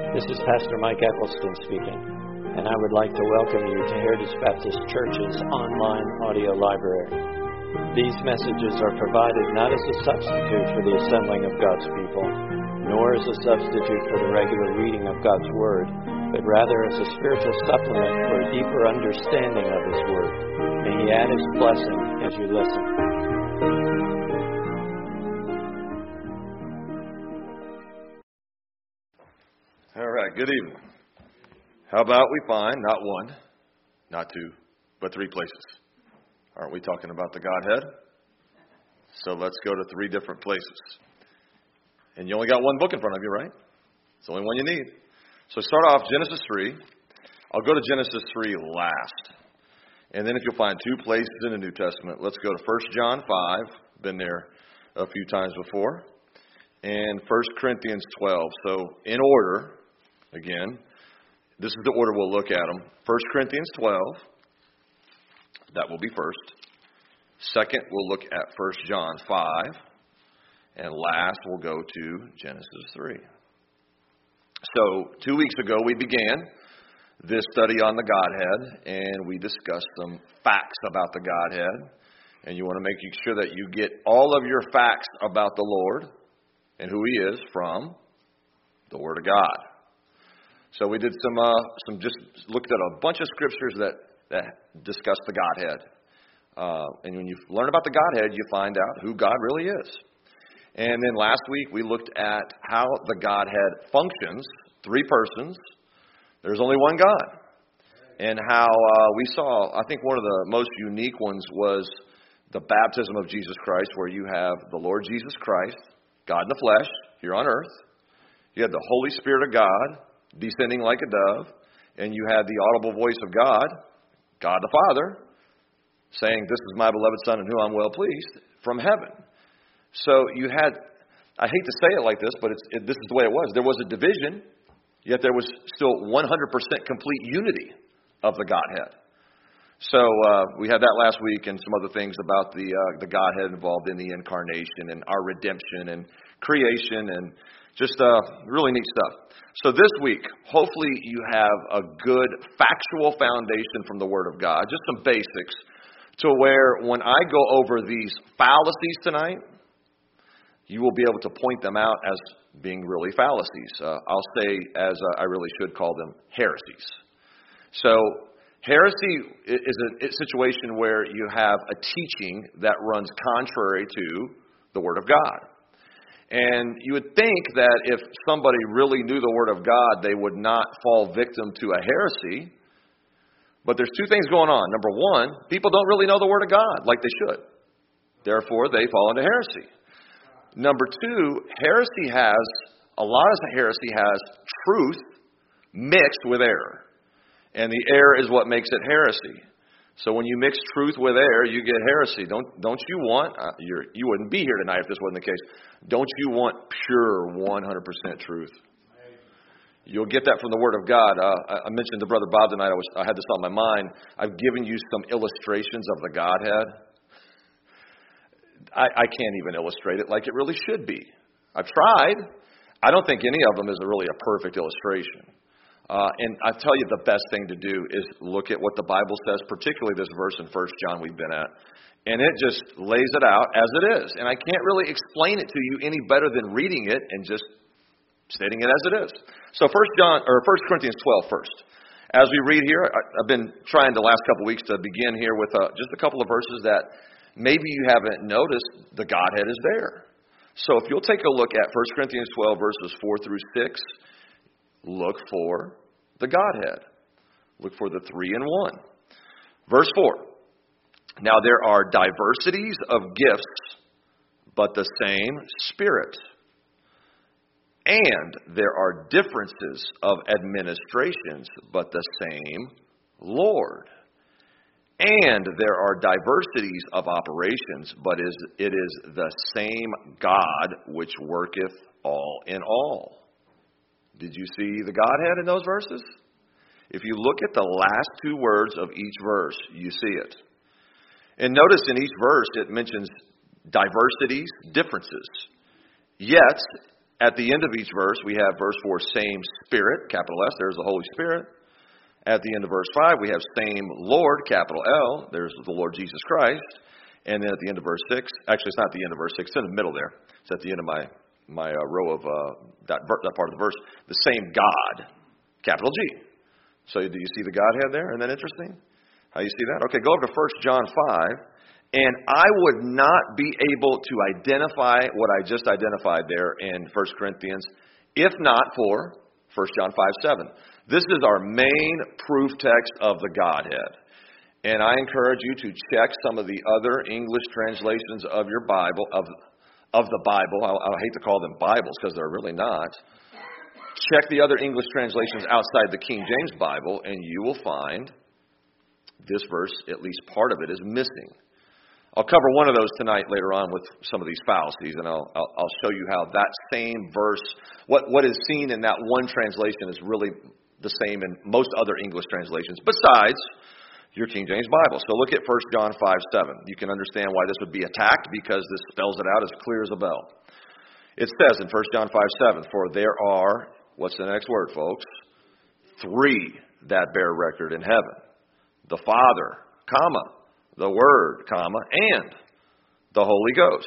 This is Pastor Mike Eccleston speaking, and I would like to welcome you to Heritage Baptist Church's online audio library. These messages are provided not as a substitute for the assembling of God's people, nor as a substitute for the regular reading of God's Word, but rather as a spiritual supplement for a deeper understanding of His Word. May He add His blessing as you listen. All right, good evening. How about we find not one, not two, but three places? Aren't we talking about the Godhead? So let's go to three different places. And you only got one book in front of you, right? It's the only one you need. So start off Genesis 3. I'll go to Genesis 3 last. And then if you'll find two places in the New Testament, let's go to 1 John 5. Been there a few times before. And 1 Corinthians 12. So in order, again, this is the order we'll look at them. 1 Corinthians 12. That will be first. Second, we'll look at 1 John 5. And last, we'll go to Genesis 3. So 2 weeks ago, we began this study on the Godhead, and we discussed some facts about the Godhead. And you want to make sure that you get all of your facts about the Lord and who He is from the Word of God. So we did some just looked at a bunch of scriptures that discuss the Godhead. And when you learn about the Godhead, you find out who God really is. And then last week we looked at how the Godhead functions, three persons. There's only one God. And how we saw, I think one of the most unique ones was the baptism of Jesus Christ, where you have the Lord Jesus Christ, God in the flesh, here on earth. You have the Holy Spirit of God descending like a dove. And you had the audible voice of God, God the Father, saying, "This is my beloved Son in whom I'm well pleased," from heaven. So you had, I hate to say it like this, but this is the way it was. There was a division, yet there was still 100% complete unity of the Godhead. So we had that last week and some other things about the Godhead involved in the incarnation and our redemption and creation and just really neat stuff. So this week, hopefully you have a good factual foundation from the Word of God, just some basics, to where when I go over these fallacies tonight, you will be able to point them out as being really fallacies. I'll say, as I really should call them, heresies. So heresy is a situation where you have a teaching that runs contrary to the Word of God. And you would think that if somebody really knew the Word of God, they would not fall victim to a heresy. But there's two things going on. Number one, people don't really know the Word of God like they should. Therefore, they fall into heresy. Number two, a lot of heresy has truth mixed with error. And the error is what makes it heresy. So when you mix truth with error, you get heresy. Don't you want, you wouldn't be here tonight if this wasn't the case. Don't you want pure 100% truth? You'll get that from the Word of God. I mentioned to Brother Bob tonight, I had this on my mind. I've given you some illustrations of the Godhead. I can't even illustrate it like it really should be. I've tried. I don't think any of them is really a perfect illustration. And I tell you, the best thing to do is look at what the Bible says, particularly this verse in 1 John we've been at. And it just lays it out as it is. And I can't really explain it to you any better than reading it and just stating it as it is. So 1 Corinthians 12 first. As we read here, I've been trying the last couple weeks to begin here with just a couple of verses that maybe you haven't noticed the Godhead is there. So if you'll take a look at 1 Corinthians 12 verses 4 through 6, look for the Godhead. Look for the 3 in 1. Verse 4. Now there are diversities of gifts, but the same Spirit. And there are differences of administrations, but the same Lord. And there are diversities of operations, but it is the same God which worketh all in all. Did you see the Godhead in those verses? If you look at the last two words of each verse, you see it. And notice in each verse it mentions diversities, differences. Yet, At the end of each verse, we have verse 4, same Spirit, capital S, there's the Holy Spirit. At the end of verse 5, we have same Lord, capital L, there's the Lord Jesus Christ. And then at the end of verse 6, actually it's not the end of verse 6, it's in the middle there. It's at the end of my row of that part of the verse. The same God, capital G. So do you see the Godhead there? Isn't that interesting? How you see that? Okay, go over to 1 John 5. And I would not be able to identify what I just identified there in 1 Corinthians if not for 1 John 5:7. This is our main proof text of the Godhead. And I encourage you to check some of the other English translations of your Bible, of the Bible. I hate to call them Bibles because they're really not. Check the other English translations outside the King James Bible, and you will find this verse, at least part of it, is missing. I'll cover one of those tonight later on with some of these fallacies, and I'll show you how that same verse, what is seen in that one translation is really the same in most other English translations, besides your King James Bible. So look at 1 John 5:7. You can understand why this would be attacked because this spells it out as clear as a bell. It says in 1 John 5:7, for there are, what's the next word, folks? 3 that bear record in heaven. The Father, comma, the Word, comma, and the Holy Ghost.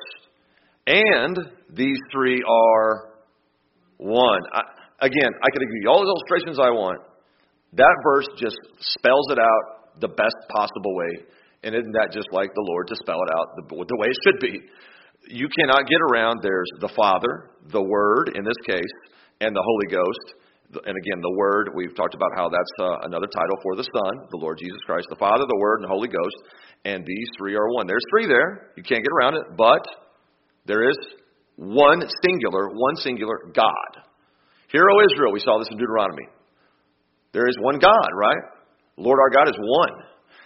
And these 3 are one. I could give you all the illustrations I want. That verse just spells it out the best possible way. And isn't that just like the Lord to spell it out the way it should be? You cannot get around. There's the Father, the Word in this case, and the Holy Ghost. And again, the Word, we've talked about how that's another title for the Son, the Lord Jesus Christ, the Father, the Word, and the Holy Ghost. And these 3 are one. There's 3 there. You can't get around it. But there is one singular God. Hear, O Israel, we saw this in Deuteronomy. There is one God, right? Lord our God is one.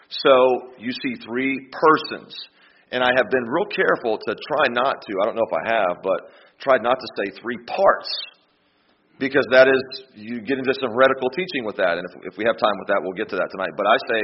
So you see 3 persons. And I have been real careful to try not to, I don't know if I have, but tried not to say 3 parts. Because that is, you get into some heretical teaching with that. And if we have time with that, we'll get to that tonight. But I say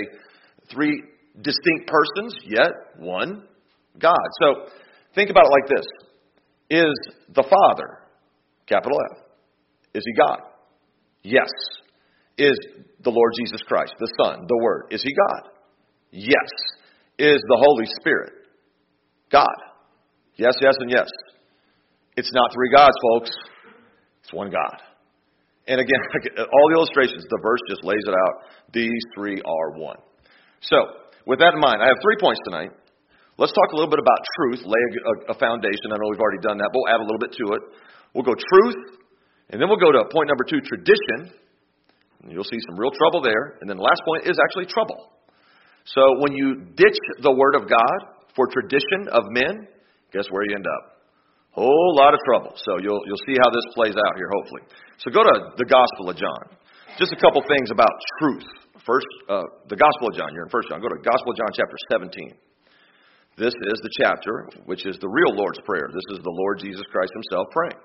3 distinct persons, yet one God. So think about it like this. Is the Father, capital F, is he God? Yes. Is the Lord Jesus Christ, the Son, the Word, is he God? Yes. Is the Holy Spirit God? Yes, yes, and yes. It's not 3 gods, folks. It's one God. And again, all the illustrations, the verse just lays it out. These 3 are one. So, with that in mind, I have 3 points tonight. Let's talk a little bit about truth, lay a foundation. I know we've already done that, but we'll add a little bit to it. We'll go truth, and then we'll go to point number 2, tradition. And you'll see some real trouble there. And then the last point is actually trouble. So when you ditch the Word of God for tradition of men, guess where you end up? Whole lot of trouble. So you'll see how this plays out here, hopefully. So go to the Gospel of John. Just a couple things about truth. First, the Gospel of John. You're in 1 John. Go to Gospel of John chapter 17. This is the chapter, which is the real Lord's Prayer. This is the Lord Jesus Christ himself praying.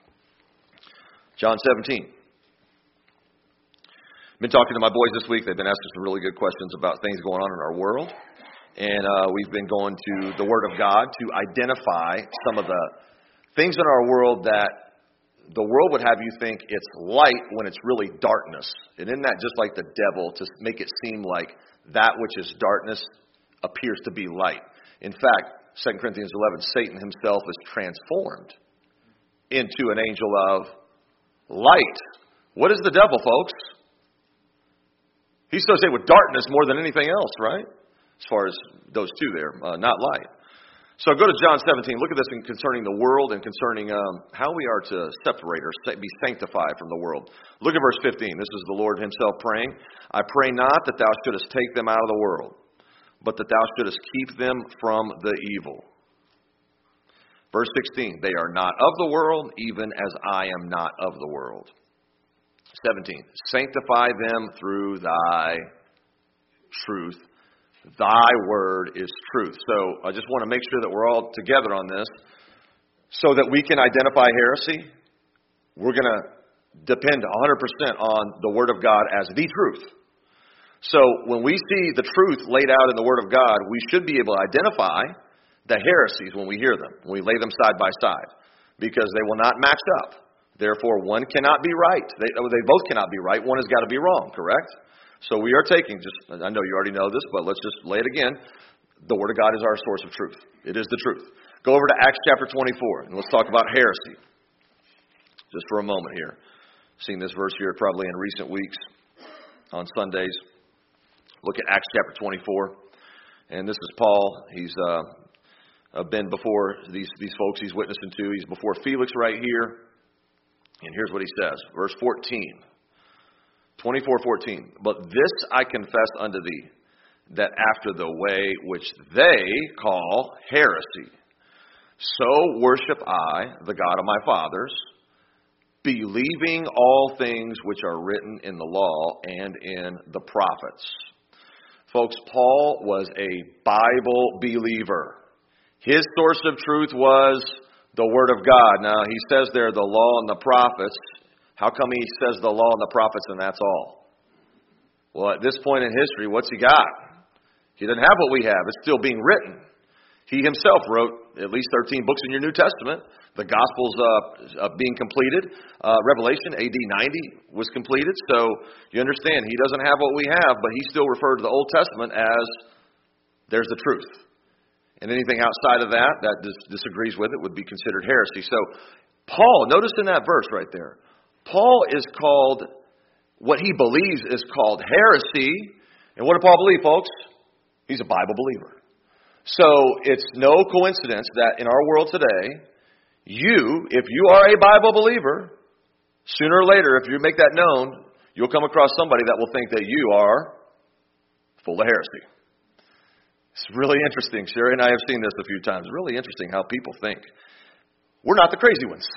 John 17. Been talking to my boys this week. They've been asking some really good questions about things going on in our world. And we've been going to the Word of God to identify some of the things in our world that the world would have you think it's light when it's really darkness. And isn't that just like the devil to make it seem like that which is darkness appears to be light? In fact, 2 Corinthians 11, Satan himself is transformed into an angel of light. What is the devil, folks? He's associated with darkness more than anything else, right? As far as those 2 there, not light. So go to John 17. Look at this concerning the world and concerning how we are to separate or be sanctified from the world. Look at verse 15. This is the Lord himself praying. I pray not that thou shouldest take them out of the world, but that thou shouldest keep them from the evil. Verse 16. They are not of the world, even as I am not of the world. 17. Sanctify them through thy truth. Thy word is truth. So I just want to make sure that we're all together on this so that we can identify heresy. We're going to depend 100% on the Word of God as the truth. So when we see the truth laid out in the Word of God, we should be able to identify the heresies when we hear them, when we lay them side by side, because they will not match up. Therefore, one cannot be right. They both cannot be right. One has got to be wrong, correct? So we are taking, I know you already know this, but let's just lay it again. The Word of God is our source of truth. It is the truth. Go over to Acts chapter 24, and let's talk about heresy. Just for a moment here. Seen this verse here probably in recent weeks on Sundays. Look at Acts chapter 24. And this is Paul. He's been before these folks he's witnessing to. He's before Felix right here. And here's what he says. Verse 14. 24:14. But this I confess unto thee, that after the way which they call heresy, so worship I the God of my fathers, believing all things which are written in the law and in the prophets. Folks, Paul was a Bible believer. His source of truth was the Word of God. Now, he says there the law and the prophets. How come he says the law and the prophets and that's all? Well, at this point in history, what's he got? He doesn't have what we have. It's still being written. He himself wrote at least 13 books in your New Testament. The Gospels being completed. Revelation, AD 90, was completed. So you understand, he doesn't have what we have, but he still referred to the Old Testament as there's the truth. And anything outside of that disagrees with it would be considered heresy. So Paul, notice in that verse right there, Paul is called, what he believes is called heresy. And what did Paul believe, folks? He's a Bible believer. So it's no coincidence that in our world today, if you are a Bible believer, sooner or later, if you make that known, you'll come across somebody that will think that you are full of heresy. It's really interesting. Sherry and I have seen this a few times. It's really interesting how people think. We're not the crazy ones.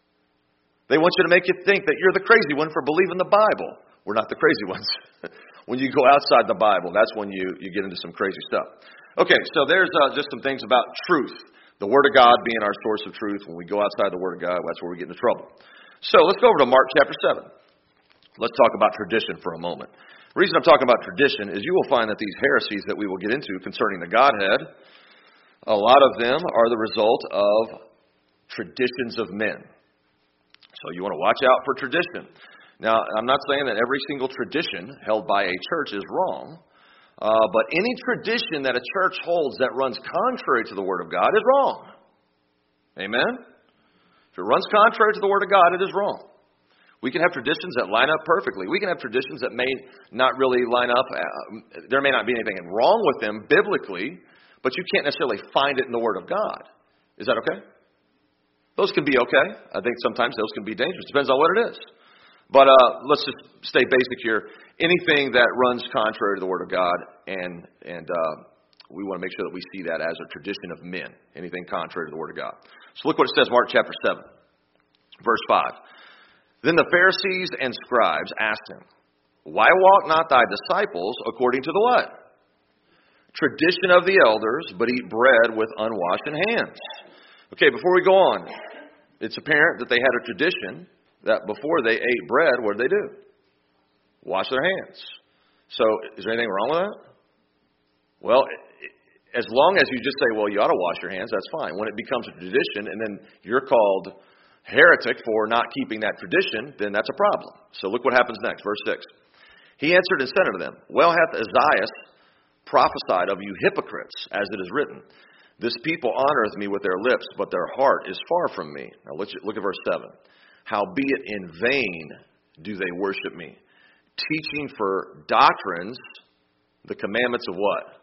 They want you to make you think that you're the crazy one for believing the Bible. We're not the crazy ones. When you go outside the Bible, that's when you get into some crazy stuff. Okay, so there's just some things about truth. The Word of God being our source of truth. When we go outside the Word of God, that's where we get into trouble. So let's go over to Mark chapter 7. Let's talk about tradition for a moment. The reason I'm talking about tradition is you will find that these heresies that we will get into concerning the Godhead, a lot of them are the result of traditions of men. So you want to watch out for tradition. Now, I'm not saying that every single tradition held by a church is wrong, but any tradition that a church holds that runs contrary to the Word of God is wrong. Amen? If it runs contrary to the Word of God, it is wrong. We can have traditions that line up perfectly. We can have traditions that may not really line up. There may not be anything wrong with them biblically, but you can't necessarily find it in the Word of God. Is that okay? Those can be okay. I think sometimes those can be dangerous. Depends on what it is. But let's just stay basic here. Anything that runs contrary to the Word of God, and we want to make sure that we see that as a tradition of men. Anything contrary to the Word of God. So look what it says, Mark chapter 7, verse 5. Then the Pharisees and scribes asked him, why walk not thy disciples according to the what? Tradition of the elders, but eat bread with unwashed hands. Okay, before we go on, it's apparent that they had a tradition that before they ate bread, what did they do? Wash their hands. So is there anything wrong with that? Well, as long as you just say, well, you ought to wash your hands, that's fine. When it becomes a tradition and then you're called heretic for not keeping that tradition, then that's a problem. So look what happens next, verse 6. He answered and said unto them, well hath Isaiah prophesied of you hypocrites, as it is written, this people honoreth me with their lips, but their heart is far from me. Now let's look at verse 7. Howbeit in vain do they worship me, teaching for doctrines the commandments of what?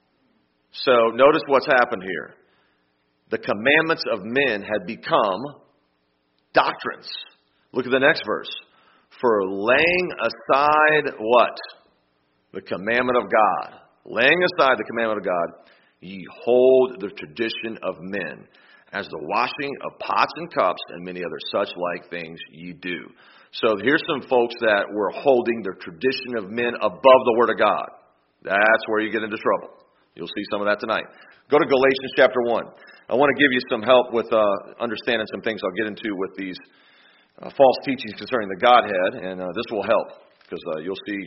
So notice what's happened here. The commandments of men had become doctrines. Look at the next verse. For laying aside what? The commandment of God. Laying aside the commandment of God, ye hold the tradition of men, as the washing of pots and cups and many other such like things ye do. So here's some folks that were holding the tradition of men above the Word of God. That's where you get into trouble. You'll see some of that tonight. Go to Galatians chapter 1. I want to give you some help with understanding some things I'll get into with these false teachings concerning the Godhead, and this will help because you'll see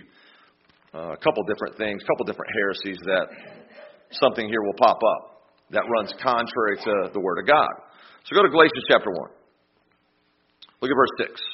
a couple different things, a couple different heresies that something here will pop up that runs contrary to the Word of God. So go to Galatians chapter 1. Look at verse 6.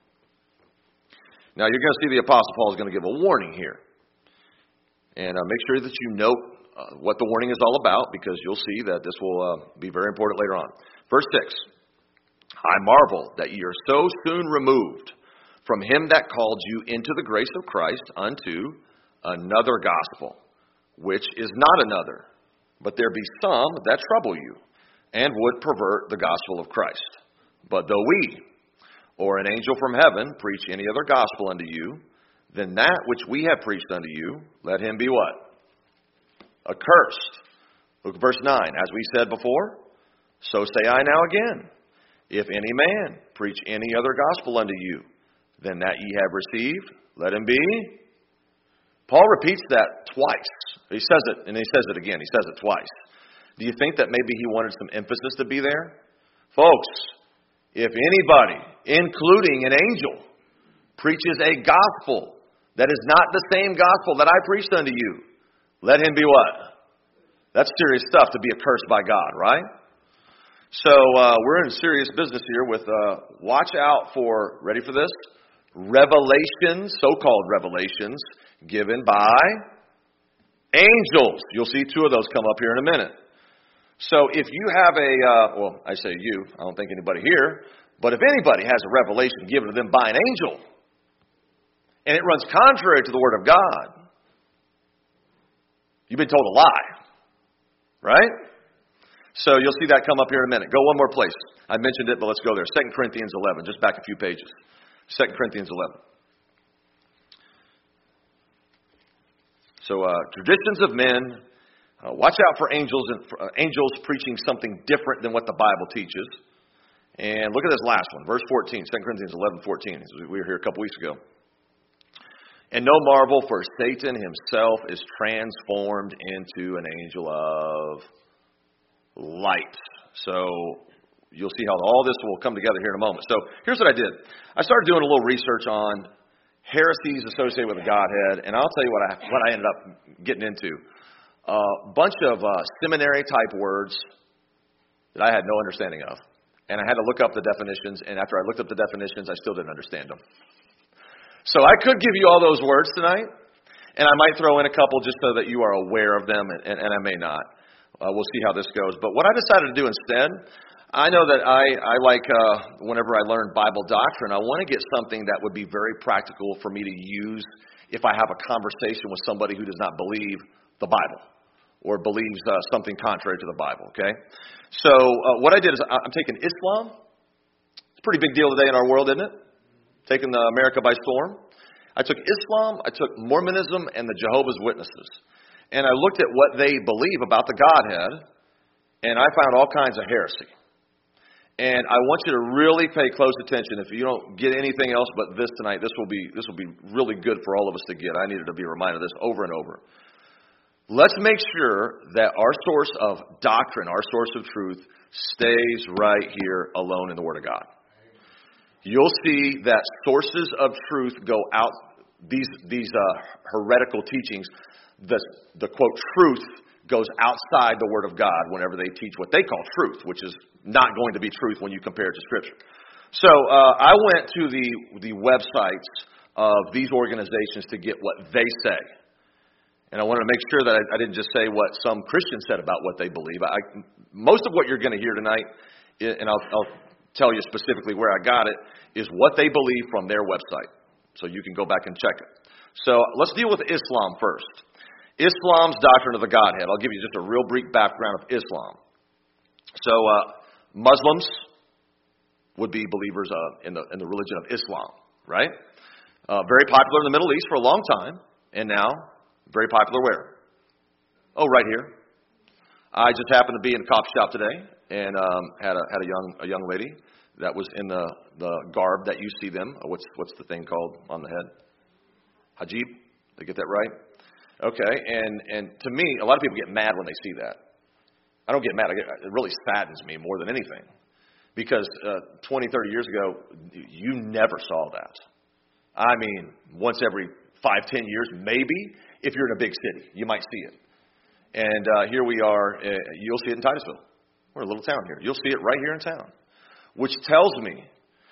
Now, you're going to see the Apostle Paul is going to give a warning here. And make sure that you note what the warning is all about, because you'll see that this will be very important later on. Verse 6. I marvel that ye are so soon removed from him that called you into the grace of Christ unto another gospel, which is not another, but there be some that trouble you, and would pervert the gospel of Christ. But though we, or an angel from heaven, preach any other gospel unto you, then that which we have preached unto you, let him be what? Accursed. Look at verse 9. As we said before, so say I now again. If any man preach any other gospel unto you, than that ye have received, let him be. Paul repeats that twice. He says it, and he says it again. He says it twice. Do you think that maybe he wanted some emphasis to be there? Folks, if anybody, including an angel, preaches a gospel that is not the same gospel that I preached unto you, let him be what? That's serious stuff to be accursed by God, right? So we're in serious business here with watch out for, ready for this? Revelations, so-called revelations, given by angels. You'll see two of those come up here in a minute. So if you have well, I say you, I don't think anybody here, but if anybody has a revelation given to them by an angel, and it runs contrary to the Word of God, you've been told a lie, right? So you'll see that come up here in a minute. Go one more place. I mentioned it, but let's go there. 2 Corinthians 11, just back a few pages. 2 Corinthians 11. So traditions of men. Watch out for angels and angels preaching something different than what the Bible teaches. And look at this last one, verse 14, 2 Corinthians 11:14. We were here a couple weeks ago. And no marvel, for Satan himself is transformed into an angel of light. So you'll see how all this will come together here in a moment. So here's what I did. I started doing a little research on heresies associated with the Godhead, and I'll tell you what I ended up getting into. A bunch of seminary-type words that I had no understanding of. And I had to look up the definitions, and after I looked up the definitions, I still didn't understand them. So I could give you all those words tonight, and I might throw in a couple just so that you are aware of them, and I may not. We'll see how this goes. But what I decided to do instead, I know that I like, whenever I learn Bible doctrine, I want to get something that would be very practical for me to use if I have a conversation with somebody who does not believe the Bible or believes something contrary to the Bible, okay? So what I did is I'm taking Islam. It's a pretty big deal today in our world, isn't it? Taking America by storm. I took Islam, I took Mormonism, and the Jehovah's Witnesses. And I looked at what they believe about the Godhead, and I found all kinds of heresy. And I want you to really pay close attention. If you don't get anything else but this tonight, this will be really good for all of us to get. I needed to be reminded of this over and over. Let's make sure that our source of doctrine, our source of truth, stays right here alone in the Word of God. You'll see that sources of truth go out, these heretical teachings, the quote, truth goes outside the Word of God whenever they teach what they call truth, which is not going to be truth when you compare it to Scripture. So I went to the websites of these organizations to get what they say. And I wanted to make sure that I didn't just say what some Christians said about what they believe. Most of what you're going to hear tonight, and I'll tell you specifically where I got it, is what they believe from their website. So you can go back and check it. So let's deal with Islam first. Islam's doctrine of the Godhead. I'll give you just a real brief background of Islam. So Muslims would be believers in the religion of Islam, right? Very popular in the Middle East for a long time, and now very popular where? Oh, right here. I just happened to be in a coffee shop today and had a young lady that was in the garb that you see them. What's the thing called on the head? Hijab. Did I get that right? Okay. And to me, a lot of people get mad when they see that. I don't get mad. It really saddens me more than anything. Because 20, 30 years ago, you never saw that. I mean, once every 5, 10 years, maybe. If you're in a big city, you might see it. And here we are. You'll see it in Titusville. We're a little town here. You'll see it right here in town. Which tells me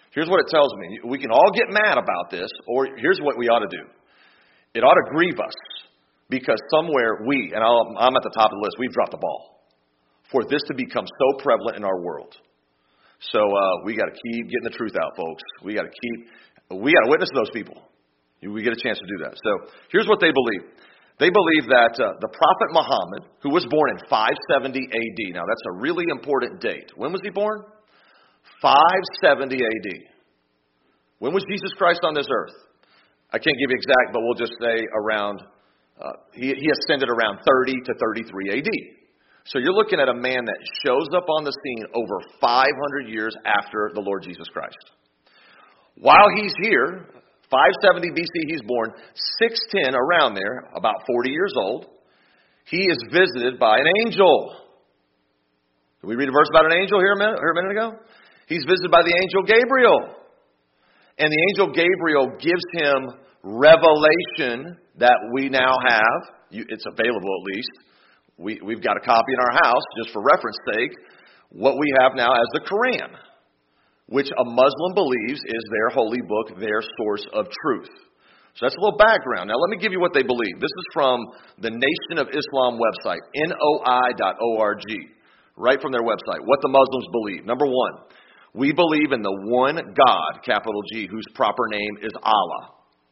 Here's what it tells me. We can all get mad about this, or here's what we ought to do. It ought to grieve us because somewhere I'm at the top of the list, we've dropped the ball for this to become so prevalent in our world. So we got to keep getting the truth out, folks. We got to witness to those people. We get a chance to do that. So here's what they believe. They believe that the Prophet Muhammad, who was born in 570 AD. Now, that's a really important date. When was he born? 570 AD. When was Jesus Christ on this earth? I can't give you exact, but we'll just say around, he ascended around 30 to 33 AD. So you're looking at a man that shows up on the scene over 500 years after the Lord Jesus Christ. While he's here, 570 BC he's born, 610 around there, about 40 years old, he is visited by an angel. Did we read a verse about an angel here a minute ago? He's visited by the angel Gabriel. And the angel Gabriel gives him revelation that we now have. It's available at least. We've got a copy in our house, just for reference sake, what we have now as the Quran, which a Muslim believes is their holy book, their source of truth. So that's a little background. Now let me give you what they believe. This is from the Nation of Islam website, NOI.org, right from their website, what the Muslims believe. Number one, we believe in the one God, capital G, whose proper name is Allah.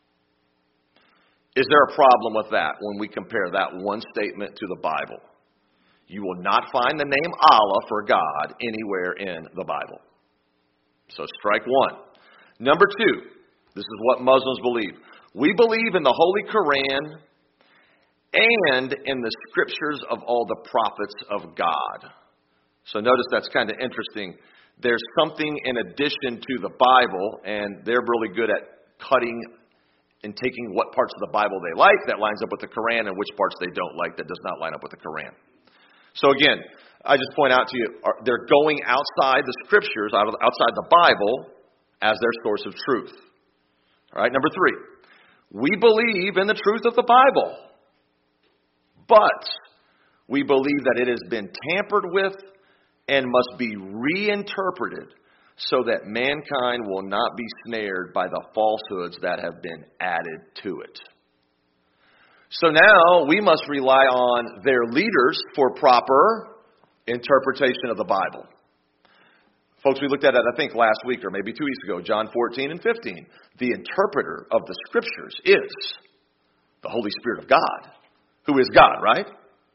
Is there a problem with that when we compare that one statement to the Bible? You will not find the name Allah for God anywhere in the Bible. So strike one. Number two, this is what Muslims believe. We believe in the Holy Quran and in the scriptures of all the prophets of God. So notice that's kind of interesting. There's something in addition to the Bible, and they're really good at cutting and taking what parts of the Bible they like that lines up with the Quran and which parts they don't like that does not line up with the Quran. So again, I just point out to you, they're going outside the scriptures, outside the Bible, as their source of truth. All right, number three, we believe in the truth of the Bible, but we believe that it has been tampered with and must be reinterpreted so that mankind will not be snared by the falsehoods that have been added to it. So now we must rely on their leaders for proper interpretation of the Bible. Folks, we looked at it, I think, last week or maybe 2 weeks ago, John 14 and 15. The interpreter of the Scriptures is the Holy Spirit of God, who is God, right?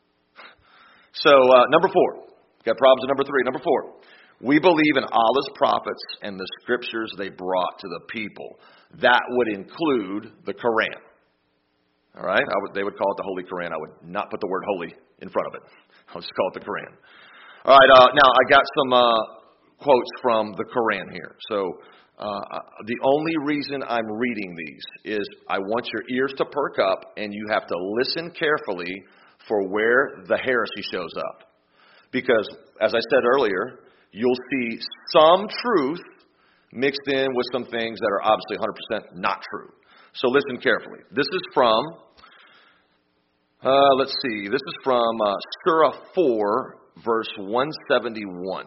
So, number four. Got problems with number three. Number four. We believe in Allah's prophets and the Scriptures they brought to the people. That would include the Quran. All right? They would call it the Holy Quran. I would not put the word holy in front of it. I'll just call it the Quran. All right, now I got some quotes from the Quran here. So the only reason I'm reading these is I want your ears to perk up and you have to listen carefully for where the heresy shows up. Because, as I said earlier, you'll see some truth mixed in with some things that are obviously 100% not true. So listen carefully. This is from, this is from Surah 4, verse 171.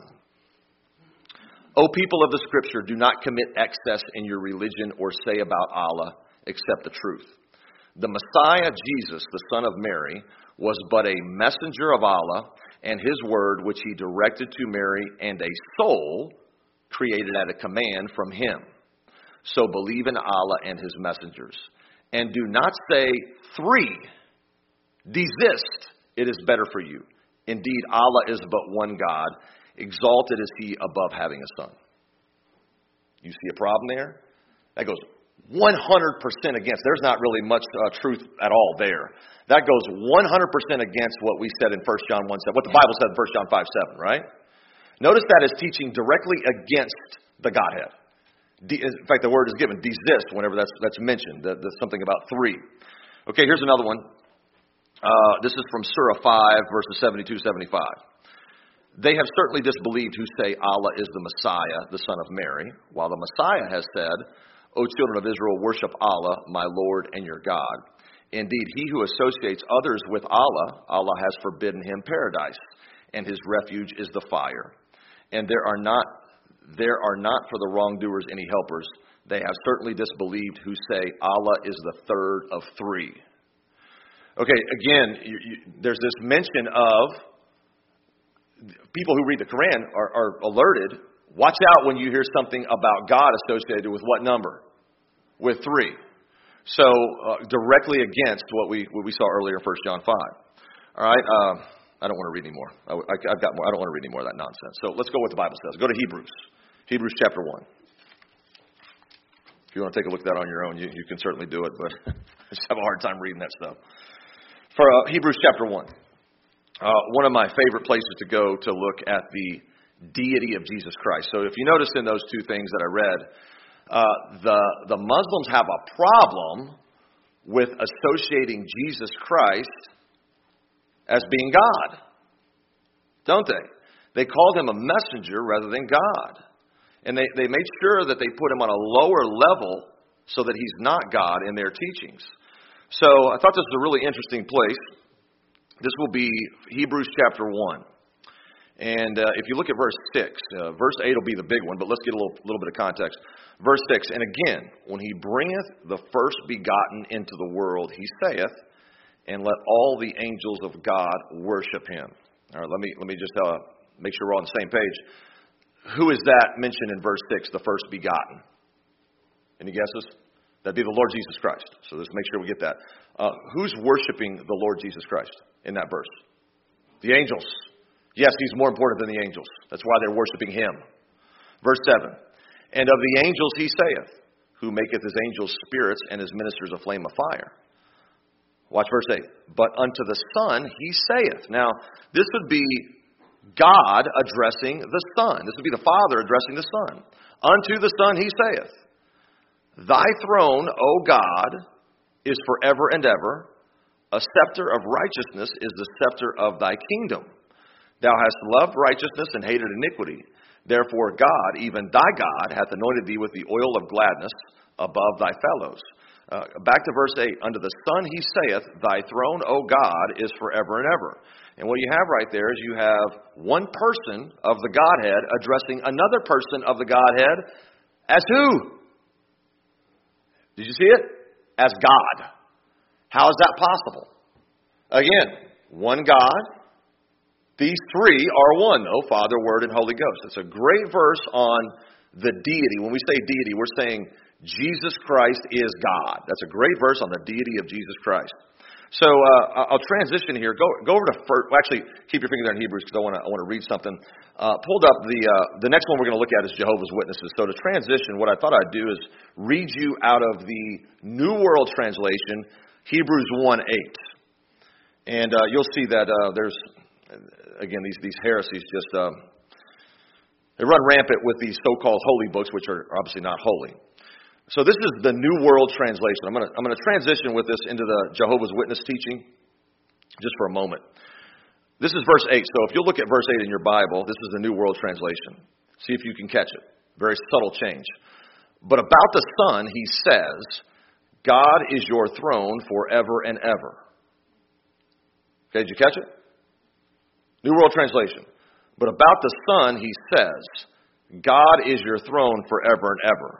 O people of the Scripture, do not commit excess in your religion or say about Allah except the truth. The Messiah, Jesus, the son of Mary, was but a messenger of Allah and his word which he directed to Mary, and a soul created at a command from him. So believe in Allah and his messengers. And do not say, 3, desist, it is better for you. Indeed, Allah is but one God. Exalted is he above having a son. You see a problem there? That goes 100% against. There's not really much truth at all there. That goes 100% against what we said in 1 John 1:7, what the Bible said in 1 John 5:7, right? Notice that is teaching directly against the Godhead. In fact, the word is given, desist, whenever that's mentioned. There's something about 3. Okay, here's another one. This is from Surah 5, verses 72, 75. They have certainly disbelieved who say Allah is the Messiah, the son of Mary, while the Messiah has said, O children of Israel, worship Allah, my Lord and your God. Indeed, he who associates others with Allah, Allah has forbidden him paradise, and his refuge is the fire. And there are not there are not for the wrongdoers any helpers. They have certainly disbelieved who say Allah is the third of three. Okay, again, there's this mention of people who read the Quran are alerted. Watch out when you hear something about God associated with what number? With three. So directly against what we saw earlier in 1 John 5. All right, I don't want to read anymore. I've got more. I don't want to read any more of that nonsense. So let's go with what the Bible says. Go to Hebrews. Hebrews chapter 1. If you want to take a look at that on your own, you can certainly do it, but I just have a hard time reading that stuff. For Hebrews chapter 1, one of my favorite places to go to look at the deity of Jesus Christ. So if you notice in those two things that I read, the Muslims have a problem with associating Jesus Christ as being God, don't they? They called him a messenger rather than God. And they made sure that they put him on a lower level so that he's not God in their teachings. So I thought this was a really interesting place. This will be Hebrews chapter 1. And if you look at verse 6, verse 8 will be the big one, but let's get a little bit of context. Verse 6, and again, when he bringeth the first begotten into the world, he saith, and let all the angels of God worship him. All right, let me just make sure we're on the same page. Who is that mentioned in verse 6, the first begotten? Any guesses? That'd be the Lord Jesus Christ. So let's make sure we get that. Who's worshiping the Lord Jesus Christ in that verse? The angels. Yes, he's more important than the angels. That's why they're worshiping him. Verse 7. And of the angels he saith, who maketh his angels spirits and his ministers a flame of fire. Watch verse 8. But unto the Son he saith. Now, this would be God addressing the Son. This would be the Father addressing the Son. Unto the Son he saith, Thy throne, O God, is forever and ever. A scepter of righteousness is the scepter of thy kingdom. Thou hast loved righteousness and hated iniquity. Therefore God, even thy God, hath anointed thee with the oil of gladness above thy fellows. Back to verse 8. Unto the Son he saith, Thy throne, O God, is forever and ever. And what you have right there is you have one person of the Godhead addressing another person of the Godhead as who? Did you see it? As God. How is that possible? Again, one God. These three are one, though, Father, Word, and Holy Ghost. It's a great verse on the deity. When we say deity, we're saying Jesus Christ is God. That's a great verse on the deity of Jesus Christ. So I'll transition here. Go over to first. Well, actually, keep your finger there in Hebrews because I want to read something. Pulled up the next one we're going to look at is Jehovah's Witnesses. So to transition, what I thought I'd do is read you out of the New World Translation, Hebrews 1:8, and you'll see that there's again these heresies just they run rampant with these so-called holy books, which are obviously not holy. So this is the New World Translation. I'm going to transition with this into the Jehovah's Witness teaching just for a moment. This is verse 8. So if you'll look at verse 8 in your Bible, this is the New World Translation. See if you can catch it. Very subtle change. But about the Son, he says, God is your throne forever and ever. Okay, did you catch it? New World Translation. But about the Son, he says, God is your throne forever and ever.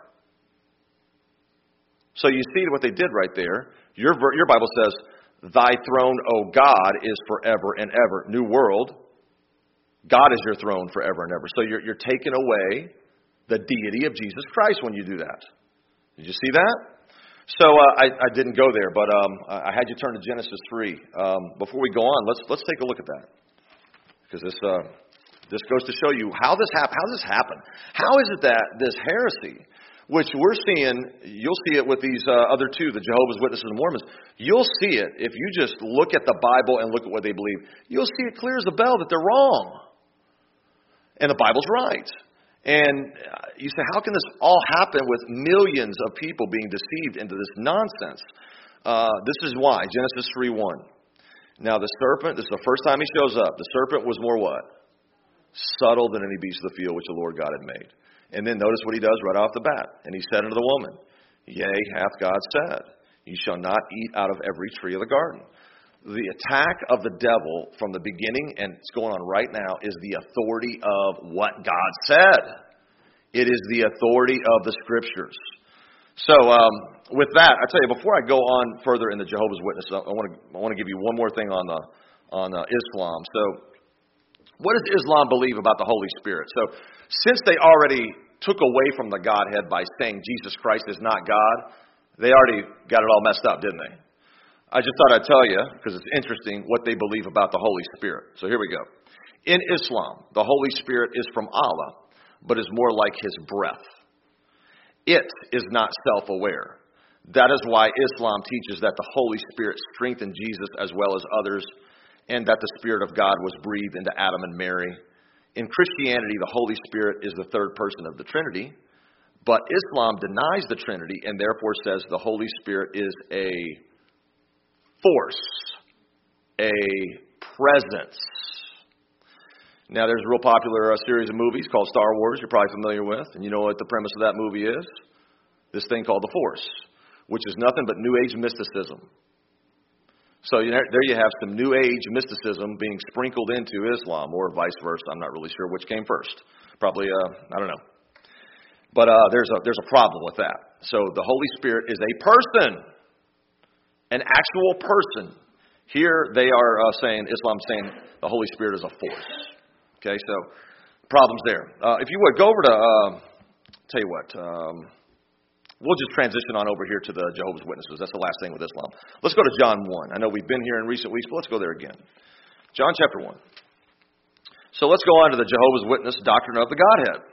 So you see what they did right there. Your Bible says, Thy throne, O God, is forever and ever. New World, God is your throne forever and ever. So you're taking away the deity of Jesus Christ when you do that. Did you see that? So I didn't go there, but I had you turn to Genesis 3. Before we go on, let's take a look at that, because this goes to show you how this happened. How is it that this heresy, which we're seeing, you'll see it with these other two, the Jehovah's Witnesses and Mormons. You'll see it if you just look at the Bible and look at what they believe. You'll see it clear as a bell that they're wrong. And the Bible's right. And you say, how can this all happen with millions of people being deceived into this nonsense? This is why. Genesis 3:1. Now the serpent, this is the first time he shows up. The serpent was more what? Subtle than any beast of the field which the Lord God had made. And then notice what he does right off the bat. And he said unto the woman, Yea, hath God said, You shall not eat out of every tree of the garden. The attack of the devil from the beginning, and it's going on right now, is the authority of what God said. It is the authority of the Scriptures. So with that, I tell you, before I go on further in the Jehovah's Witnesses, I want to give you one more thing on Islam. So what does Islam believe about the Holy Spirit? So since they already took away from the Godhead by saying Jesus Christ is not God, they already got it all messed up, didn't they? I just thought I'd tell you, because it's interesting, what they believe about the Holy Spirit. So here we go. In Islam, the Holy Spirit is from Allah, but is more like His breath. It is not self-aware. That is why Islam teaches that the Holy Spirit strengthened Jesus as well as others, and that the Spirit of God was breathed into Adam and Mary. In Christianity, the Holy Spirit is the third person of the Trinity, but Islam denies the Trinity and therefore says the Holy Spirit is a force, a presence. Now, there's a real popular series of movies called Star Wars you're probably familiar with, and you know what the premise of that movie is? This thing called the Force, which is nothing but New Age mysticism. So there you have some New Age mysticism being sprinkled into Islam, or vice versa. I'm not really sure which came first. Probably, I don't know. But there's a problem with that. So the Holy Spirit is a person, an actual person. Here they are saying, Islam saying the Holy Spirit is a force. Okay, so problems there. If you would, go over to, tell you what, we'll just transition on over here to the Jehovah's Witnesses. That's the last thing with Islam. Let's go to John 1. I know we've been here in recent weeks, but let's go there again. John chapter 1. So let's go on to the Jehovah's Witness doctrine of the Godhead.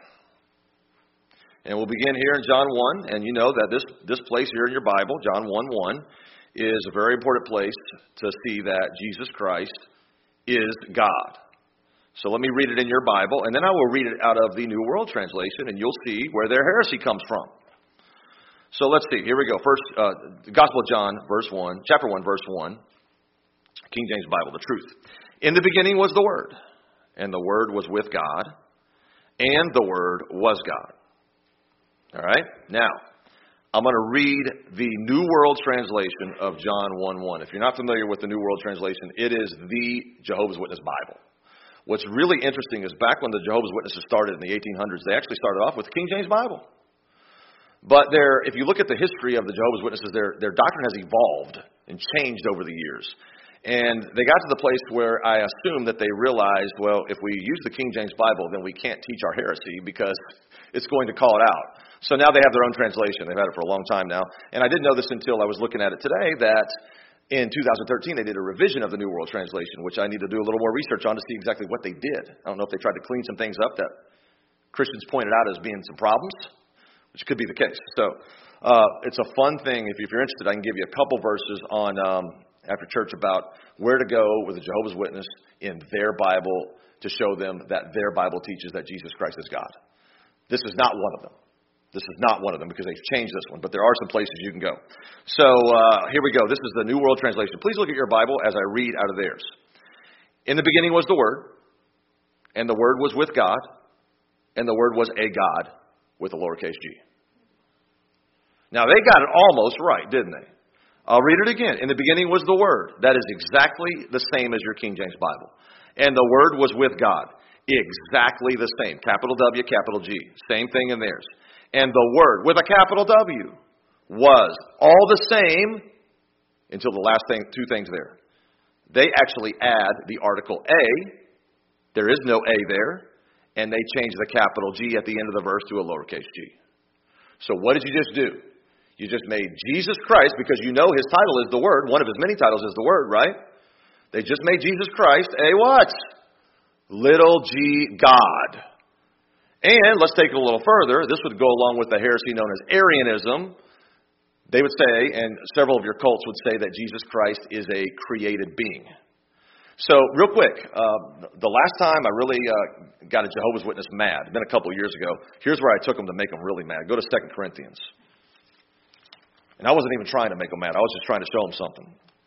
And we'll begin here in John 1. And you know that this place here in your Bible, John 1:1, is a very important place to see that Jesus Christ is God. So let me read it in your Bible, and then I will read it out of the New World Translation, and you'll see where their heresy comes from. So let's see. Here we go. First, the Gospel of John, chapter 1, verse 1, King James Bible, the truth. In the beginning was the Word, and the Word was with God, and the Word was God. All right? Now, I'm going to read the New World Translation of John 1:1. If you're not familiar with the New World Translation, it is the Jehovah's Witness Bible. What's really interesting is back when the Jehovah's Witnesses started in the 1800s, they actually started off with the King James Bible. But if you look at the history of the Jehovah's Witnesses, their doctrine has evolved and changed over the years. And they got to the place where I assume that they realized, well, if we use the King James Bible, then we can't teach our heresy because it's going to call it out. So now they have their own translation. They've had it for a long time now. And I didn't know this until I was looking at it today, that in 2013 they did a revision of the New World Translation, which I need to do a little more research on to see exactly what they did. I don't know if they tried to clean some things up that Christians pointed out as being some problems, which could be the case. So it's a fun thing. If you're interested, I can give you a couple verses on after church about where to go with a Jehovah's Witness in their Bible to show them that their Bible teaches that Jesus Christ is God. This is not one of them. This is not one of them because they've changed this one, but there are some places you can go. So here we go. This is the New World Translation. Please look at your Bible as I read out of theirs. In the beginning was the Word, and the Word was with God, and the Word was a God with a lowercase g. Now, they got it almost right, didn't they? I'll read it again. In the beginning was the Word. That is exactly the same as your King James Bible. And the Word was with God. Exactly the same. Capital W, capital G. Same thing in theirs. And the Word, with a capital W, was all the same until the last thing, two things there. They actually add the article A. There is no A there. And they change the capital G at the end of the verse to a lowercase g. So what did you just do? You just made Jesus Christ, because you know His title is the Word. One of His many titles is the Word, right? They just made Jesus Christ a what? Little g God. And let's take it a little further. This would go along with the heresy known as Arianism. They would say, and several of your cults would say, that Jesus Christ is a created being. So real quick, the last time I really got a Jehovah's Witness mad, it's been a couple of years ago. Here's where I took them to make them really mad. Go to 2 Corinthians. And I wasn't even trying to make them mad. I was just trying to show them something.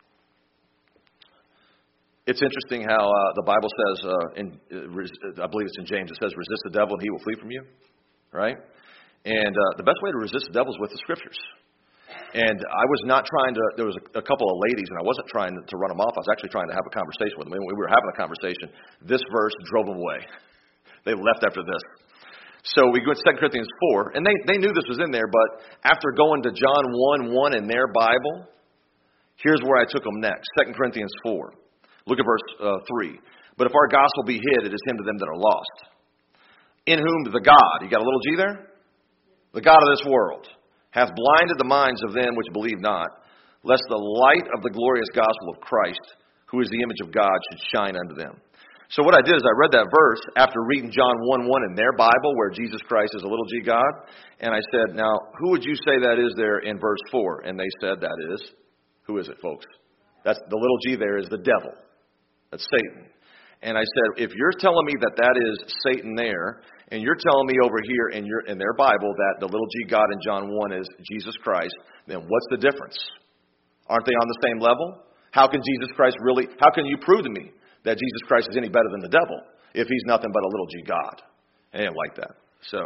It's interesting how the Bible says, I believe it's in James, it says, resist the devil and he will flee from you. Right? And the best way to resist the devil is with the Scriptures. And I was not trying to, there was a couple of ladies, and I wasn't trying to run them off. I was actually trying to have a conversation with them. And when we were having a conversation, this verse drove them away. They left after this. So we go to 2 Corinthians 4, and they knew this was in there, but after going to John 1:1 in their Bible, here's where I took them next. 2 Corinthians 4. Look at verse 3. But if our gospel be hid, it is hid to them that are lost. In whom the God, you got a little G there? The God of this world hath blinded the minds of them which believe not, lest the light of the glorious gospel of Christ, who is the image of God, should shine unto them. So what I did is I read that verse after reading John 1:1 in their Bible, where Jesus Christ is a little G God, and I said, now, who would you say that is there in verse 4? And they said that is, who is it, folks? That's the little G there is the devil. That's Satan. And I said, if you're telling me that that is Satan there, and you're telling me over here in their Bible that the little G God in John 1 is Jesus Christ, then what's the difference? Aren't they on the same level? How can you prove to me that Jesus Christ is any better than the devil if he's nothing but a little G God? They didn't like that. So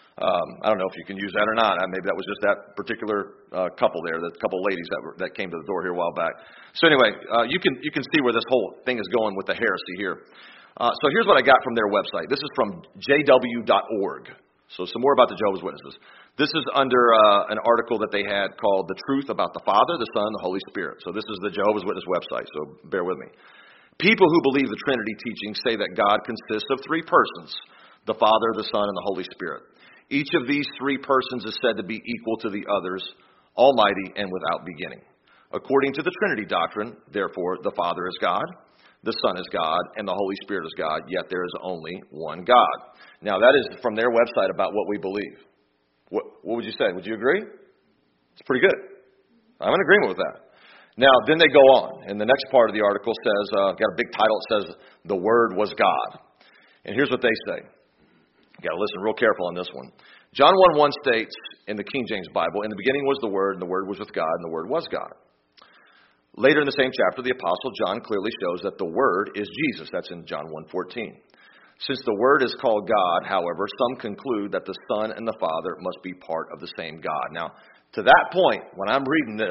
I don't know if you can use that or not. Maybe that was just that particular couple there, the couple ladies that came to the door here a while back. So anyway, you can see where this whole thing is going with the heresy here. So here's what I got from their website. This is from jw.org. So some more about the Jehovah's Witnesses. This is under an article that they had called The Truth About the Father, the Son, and the Holy Spirit. So this is the Jehovah's Witness website, so bear with me. People who believe the Trinity teaching say that God consists of three persons, the Father, the Son, and the Holy Spirit. Each of these three persons is said to be equal to the others, almighty and without beginning. According to the Trinity doctrine, therefore, the Father is God, the Son is God, and the Holy Spirit is God, yet there is only one God. Now, that is from their website about what we believe. What would you say? Would you agree? It's pretty good. I'm in agreement with that. Now, then they go on, and the next part of the article says, got a big title, it says, The Word was God. And here's what they say. You got to listen real careful on this one. John 1:1 states in the King James Bible, in the beginning was the Word, and the Word was with God, and the Word was God. Later in the same chapter, the Apostle John clearly shows that the Word is Jesus. That's in John 1:14. Since the Word is called God, however, some conclude that the Son and the Father must be part of the same God. Now, to that point, when I'm reading this,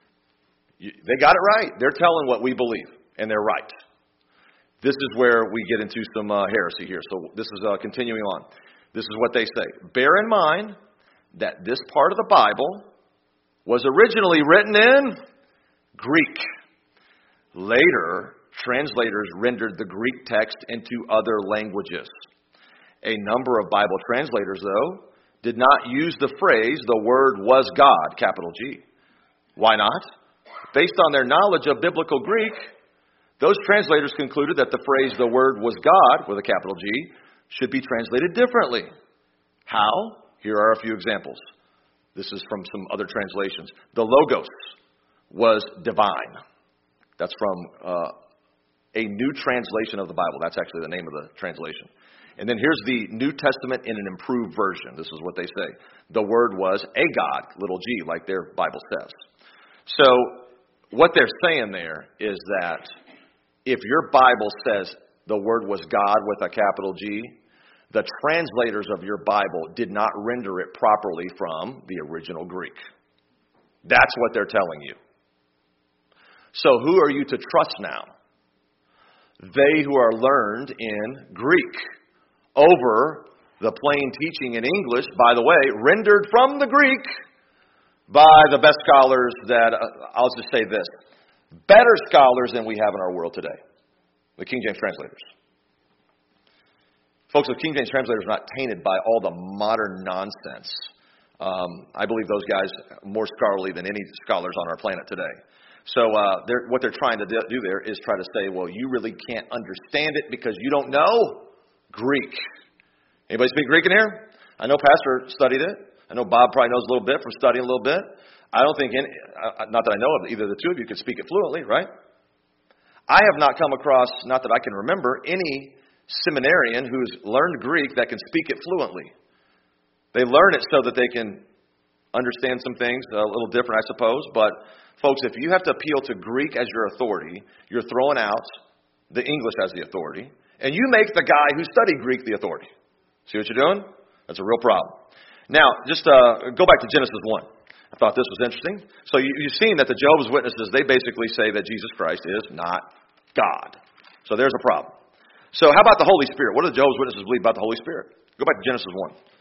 they got it right. They're telling what we believe, and they're right. This is where we get into some heresy here. So this is continuing on. This is what they say. Bear in mind that this part of the Bible was originally written in Greek. Later, translators rendered the Greek text into other languages. A number of Bible translators, though, did not use the phrase, the Word was God, capital G. Why not? Based on their knowledge of biblical Greek, those translators concluded that the phrase, the Word was God, with a capital G, should be translated differently. How? Here are a few examples. This is from some other translations. The Logos was divine. That's from a new translation of the Bible. That's actually the name of the translation. And then here's the New Testament in an improved version. This is what they say. The Word was a God, little g, like their Bible says. So what they're saying there is that if your Bible says the Word was God with a capital G, the translators of your Bible did not render it properly from the original Greek. That's what they're telling you. So who are you to trust now? They who are learned in Greek over the plain teaching in English, by the way, rendered from the Greek by the best scholars that, I'll just say this, better scholars than we have in our world today, the King James translators. Folks, the King James translators are not tainted by all the modern nonsense. I believe those guys are more scholarly than any scholars on our planet today. So what they're trying to do there is try to say, well, you really can't understand it because you don't know Greek. Anybody speak Greek in here? I know Pastor studied it. I know Bob probably knows a little bit from studying a little bit. I don't think not that I know of either the two of you could speak it fluently, right? I have not come across, not that I can remember, any seminarian who's learned Greek that can speak it fluently. They learn it so that they can understand some things a little different, I suppose. But, folks, if you have to appeal to Greek as your authority, you're throwing out the English as the authority, and you make the guy who studied Greek the authority. See what you're doing? That's a real problem. Now, just go back to Genesis 1. I thought this was interesting. So you've seen that the Jehovah's Witnesses, they basically say that Jesus Christ is not God. So there's a problem. So how about the Holy Spirit? What do the Jehovah's Witnesses believe about the Holy Spirit? Go back to Genesis 1.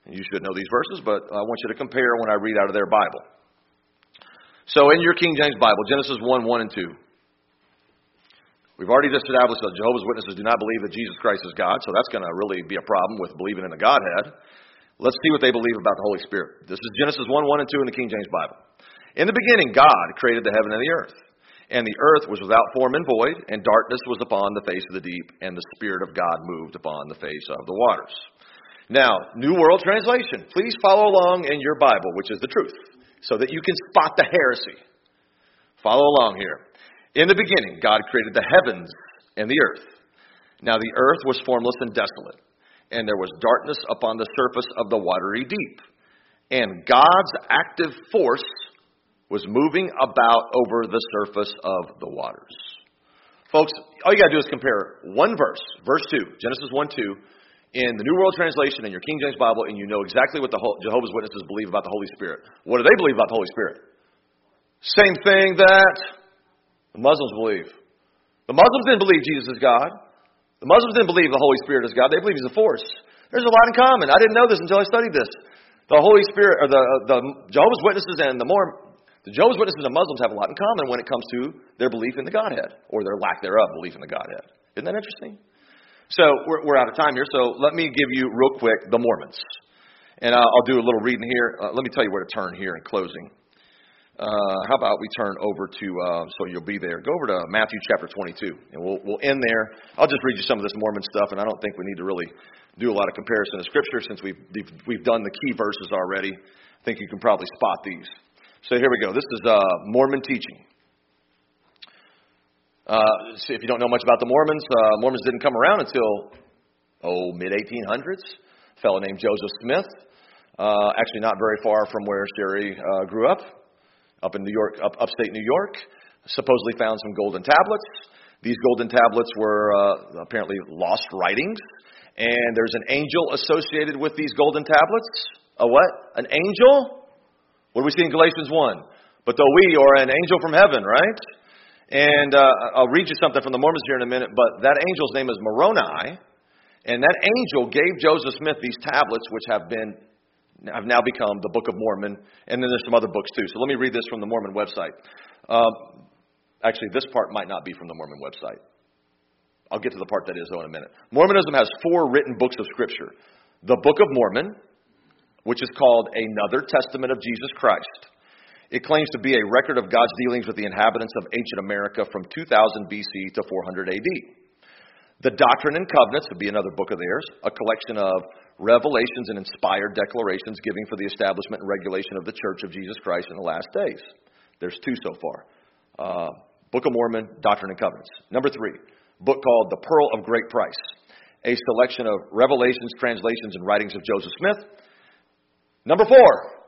You should know these verses, but I want you to compare when I read out of their Bible. So in your King James Bible, Genesis 1, 1 and 2. We've already just established that Jehovah's Witnesses do not believe that Jesus Christ is God, so that's going to really be a problem with believing in the Godhead. Let's see what they believe about the Holy Spirit. This is Genesis 1, 1 and 2 in the King James Bible. In the beginning, God created the heaven and the earth. And the earth was without form and void, and darkness was upon the face of the deep, and the Spirit of God moved upon the face of the waters. Now, New World Translation. Please follow along in your Bible, which is the truth, so that you can spot the heresy. Follow along here. In the beginning, God created the heavens and the earth. Now the earth was formless and desolate, and there was darkness upon the surface of the watery deep. And God's active force was moving about over the surface of the waters. Folks, all you got to do is compare one verse, verse 2, Genesis 1, 2, in the New World Translation in your King James Bible, and you know exactly what the Jehovah's Witnesses believe about the Holy Spirit. What do they believe about the Holy Spirit? Same thing that the Muslims believe. The Muslims didn't believe Jesus is God. The Muslims didn't believe the Holy Spirit is God. They believe He's a force. There's a lot in common. I didn't know this until I studied this. The Holy Spirit, or the Jehovah's Witnesses and the Jehovah's Witnesses and Muslims have a lot in common when it comes to their belief in the Godhead, or their lack thereof belief in the Godhead. Isn't that interesting? So we're out of time here, so let me give you real quick the Mormons. And I'll do a little reading here. Let me tell you where to turn here in closing. How about we turn over to, so you'll be there. Go over to Matthew chapter 22, and we'll end there. I'll just read you some of this Mormon stuff, and I don't think we need to really do a lot of comparison of Scripture since we've done the key verses already. I think you can probably spot these. So here we go. This is Mormon teaching. See, if you don't know much about the Mormons, Mormons didn't come around until, mid-1800s. A fellow named Joseph Smith, actually not very far from where Sherry grew up in New York, upstate New York, supposedly found some golden tablets. These golden tablets were apparently lost writings, and there's an angel associated with these golden tablets. A what? An angel? What do we see in Galatians 1? But though we are an angel from heaven, right? And I'll read you something from the Mormons here in a minute, but that angel's name is Moroni, and that angel gave Joseph Smith these tablets, which have now become the Book of Mormon, and then there's some other books too. So let me read this from the Mormon website. Actually, this part might not be from the Mormon website. I'll get to the part that is, though, in a minute. Mormonism has 4 written books of Scripture. The Book of Mormon, which is called Another Testament of Jesus Christ. It claims to be a record of God's dealings with the inhabitants of ancient America from 2000 BC to 400 AD. The Doctrine and Covenants would be another book of theirs, a collection of revelations and inspired declarations giving for the establishment and regulation of the Church of Jesus Christ in the last days. There's 2 so far. Book of Mormon, Doctrine and Covenants. Number 3, book called The Pearl of Great Price, a selection of revelations, translations, and writings of Joseph Smith. Number 4,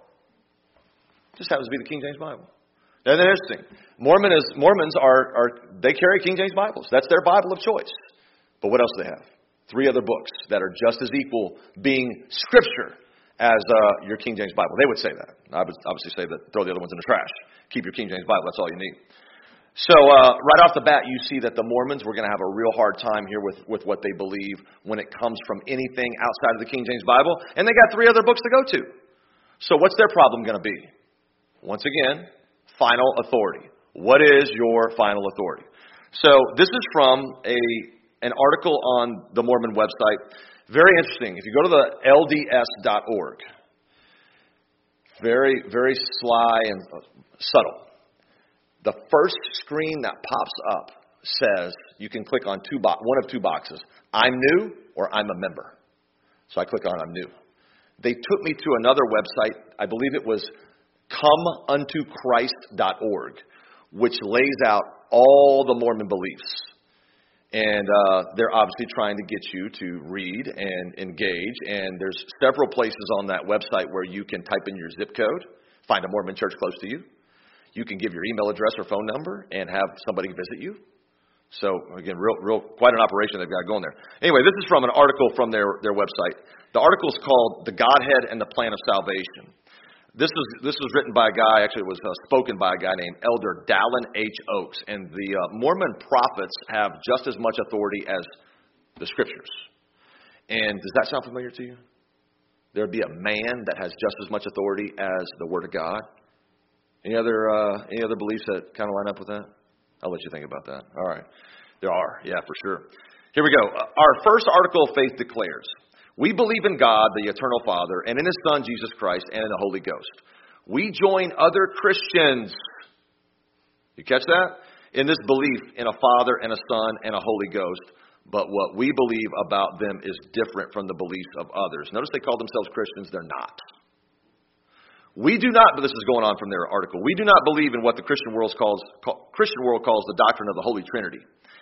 just happens to be the King James Bible. Isn't that interesting? Mormons they carry King James Bibles. That's their Bible of choice. But what else do they have? 3 other books that are just as equal being Scripture as your King James Bible. They would say that. I would obviously say that throw the other ones in the trash. Keep your King James Bible. That's all you need. So right off the bat, you see that the Mormons were going to have a real hard time here with what they believe when it comes from anything outside of the King James Bible. And they got 3 other books to go to. So what's their problem going to be? Once again, final authority. What is your final authority? So this is from an article on the Mormon website. Very interesting. If you go to the LDS.org, very, very sly and subtle. The first screen that pops up says you can click on one of 2 boxes. I'm new or I'm a member. So I click on I'm new. They took me to another website. I believe it was comeuntoChrist.org, which lays out all the Mormon beliefs. And they're obviously trying to get you to read and engage. And there's several places on that website where you can type in your zip code, find a Mormon church close to you. You can give your email address or phone number and have somebody visit you. So, again, real quite an operation they've got going there. Anyway, this is from an article from their website. The article is called The Godhead and the Plan of Salvation. This was written by a guy, actually it was spoken by a guy named Elder Dallin H. Oaks. And the Mormon prophets have just as much authority as the Scriptures. And does that sound familiar to you? there'd be a man that has just as much authority as the Word of God? Any other beliefs that kind of line up with that? I'll let you think about that. All right. There are. Yeah, for sure. Here we go. Our first article of faith declares, we believe in God, the eternal Father, and in His Son, Jesus Christ, and in the Holy Ghost. We join other Christians. You catch that? In this belief in a Father and a Son and a Holy Ghost. But what we believe about them is different from the beliefs of others. Notice they call themselves Christians. They're not. We do not, but this is going on from their article, we do not believe in what the Christian world calls the doctrine of the Holy Trinity.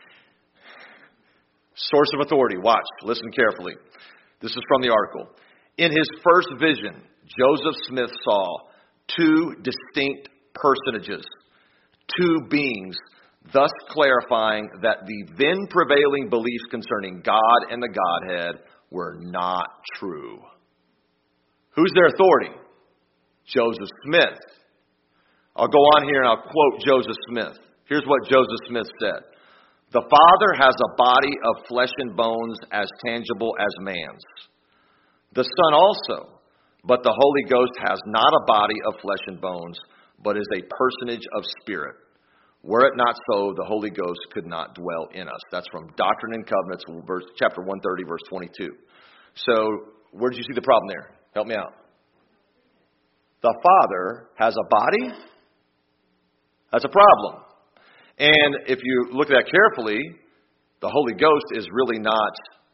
Source of authority. Watch. Listen carefully. This is from the article. In his first vision, Joseph Smith saw two distinct personages, two beings, thus clarifying that the then prevailing beliefs concerning God and the Godhead were not true. Who's their authority? Joseph Smith. I'll go on here and I'll quote Joseph Smith. Here's what Joseph Smith said. The Father has a body of flesh and bones as tangible as man's. The Son also, but the Holy Ghost has not a body of flesh and bones, but is a personage of spirit. Were it not so, the Holy Ghost could not dwell in us. That's from Doctrine and Covenants, chapter 130, verse 22. So, where did you see the problem there? Help me out. The Father has a body? That's a problem. And if you look at that carefully, the Holy Ghost is really not,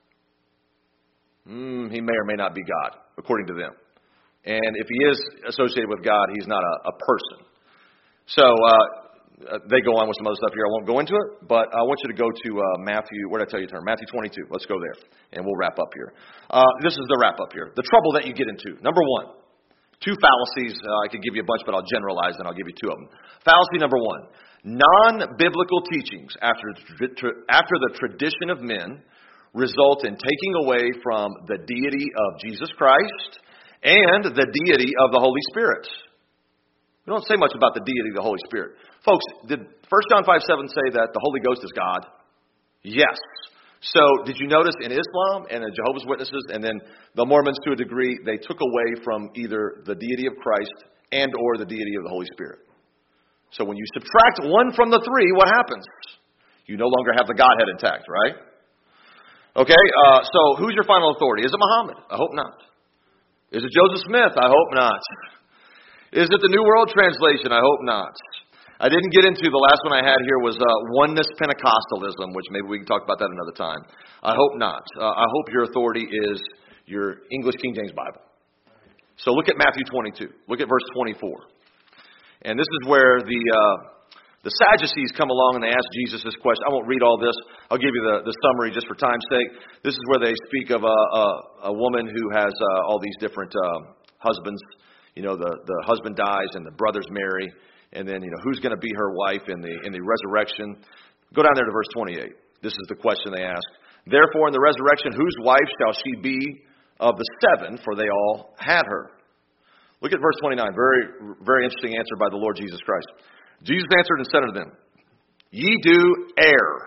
he may or may not be God, according to them. And if he is associated with God, he's not a person. So, they go on with some other stuff here. I won't go into it, but I want you to go to Matthew. Where did I tell you to turn? Matthew 22. Let's go there, and we'll wrap up here. This is the wrap up here. The trouble that you get into. Number one, two fallacies. I could give you a bunch, but I'll generalize, and I'll give you two of them. Fallacy number one. Non-biblical teachings after the tradition of men result in taking away from the deity of Jesus Christ and the deity of the Holy Spirit. We don't say much about the deity of the Holy Spirit. Folks, did 1 John 5:7 say that the Holy Ghost is God? Yes. So did you notice in Islam and the Jehovah's Witnesses and then the Mormons to a degree, they took away from either the deity of Christ and or the deity of the Holy Spirit. So when you subtract one from the three, what happens? You no longer have the Godhead intact, right? Okay, so who's your final authority? Is it Muhammad? I hope not. Is it Joseph Smith? I hope not. Is it the New World Translation? I hope not. I didn't get into, the last one I had here was Oneness Pentecostalism, which maybe we can talk about that another time. I hope not. I hope your authority is your English King James Bible. So look at Matthew 22. Look at verse 24. And this is where the Sadducees come along and they ask Jesus this question. I won't read all this. I'll give you the summary just for time's sake. This is where they speak of a woman who has all these different husbands. You know, the husband dies and the brothers marry. And then, you know, who's going to be her wife in the resurrection? Go down there to verse 28. This is the question they ask. Therefore, in the resurrection, whose wife shall she be of the seven? For they all had her. Look at verse 29. Very, very interesting answer by the Lord Jesus Christ. Jesus answered and said unto them, Ye do err,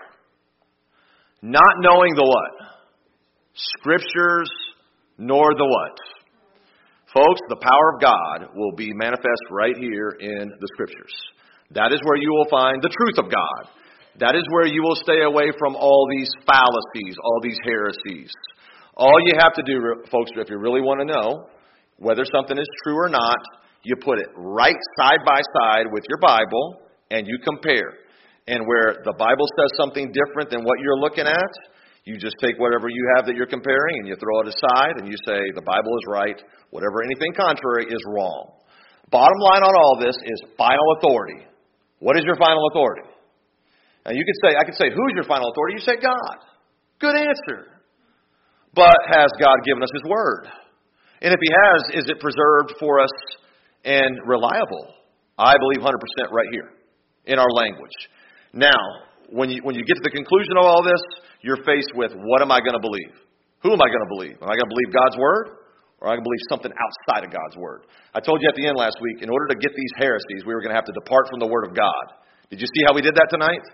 not knowing the what? Scriptures, nor the what? Folks, the power of God will be manifest right here in the Scriptures. That is where you will find the truth of God. That is where you will stay away from all these fallacies, all these heresies. All you have to do, folks, if you really want to know whether something is true or not, you put it right side by side with your Bible and you compare. And where the Bible says something different than what you're looking at, you just take whatever you have that you're comparing and you throw it aside and you say the Bible is right, anything contrary is wrong. Bottom line on all this is final authority. What is your final authority? And I could say, who's your final authority? You say God. Good answer. But has God given us His Word? And if He has, is it preserved for us and reliable? I believe 100% right here in our language. Now, when you get to the conclusion of all this, you're faced with, what am I going to believe? Who am I going to believe? Am I going to believe God's Word? Or am I going to believe something outside of God's Word? I told you at the end last week, in order to get these heresies, we were going to have to depart from the Word of God. Did you see how we did that tonight?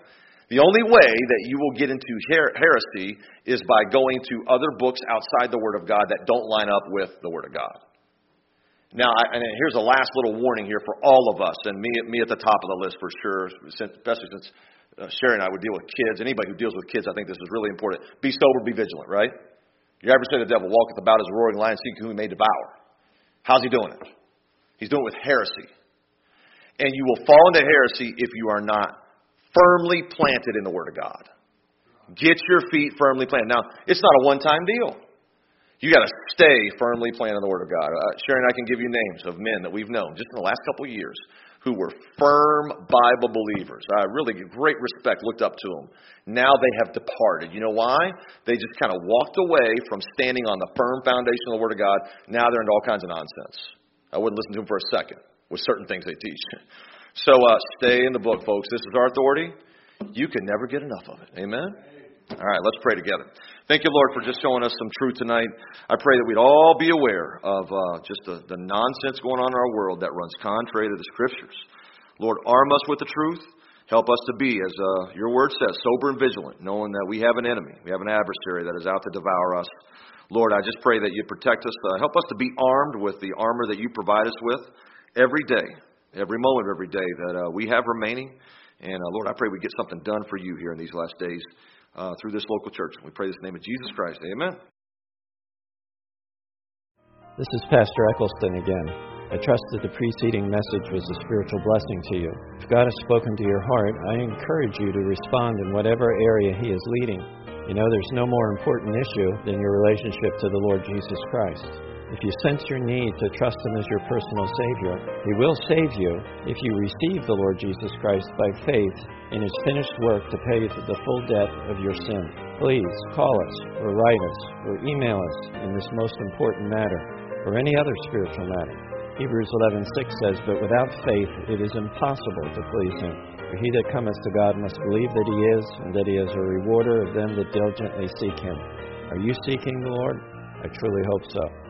The only way that you will get into heresy is by going to other books outside the Word of God that don't line up with the Word of God. Now, and here's a last little warning here for all of us, and me at the top of the list for sure, especially since Sherry and I would deal with kids. Anybody who deals with kids, I think this is really important. Be sober, be vigilant, right? You ever say the devil walketh about as a roaring lion, seeking whom he may devour? How's he doing it? He's doing it with heresy. And you will fall into heresy if you are not firmly planted in the Word of God. Get your feet firmly planted. Now, it's not a one-time deal. You got to stay firmly planted in the Word of God. Sharon and I can give you names of men that we've known just in the last couple of years who were firm Bible believers. I really great respect, looked up to them. Now they have departed. You know why? They just kind of walked away from standing on the firm foundation of the Word of God. Now they're into all kinds of nonsense. I wouldn't listen to them for a second with certain things they teach. So stay in the book, folks. This is our authority. You can never get enough of it. Amen? All right, let's pray together. Thank you, Lord, for just showing us some truth tonight. I pray that we'd all be aware of just the nonsense going on in our world that runs contrary to the Scriptures. Lord, arm us with the truth. Help us to be, as your word says, sober and vigilant, knowing that we have an enemy. We have an adversary that is out to devour us. Lord, I just pray that you protect us. Help us to be armed with the armor that you provide us with every day. Every moment of every day that we have remaining. And Lord, I pray we get something done for you here in these last days through this local church. We pray this in the name of Jesus Christ. Amen. This is Pastor Eccleston again. I trust that the preceding message was a spiritual blessing to you. If God has spoken to your heart, I encourage you to respond in whatever area He is leading. You know, there's no more important issue than your relationship to the Lord Jesus Christ. If you sense your need to trust Him as your personal Savior, He will save you if you receive the Lord Jesus Christ by faith in His finished work to pay the full debt of your sin. Please call us or write us or email us in this most important matter or any other spiritual matter. Hebrews 11:6 says, "But without faith it is impossible to please Him. For he that cometh to God must believe that He is, and that He is a rewarder of them that diligently seek Him." Are you seeking the Lord? I truly hope so.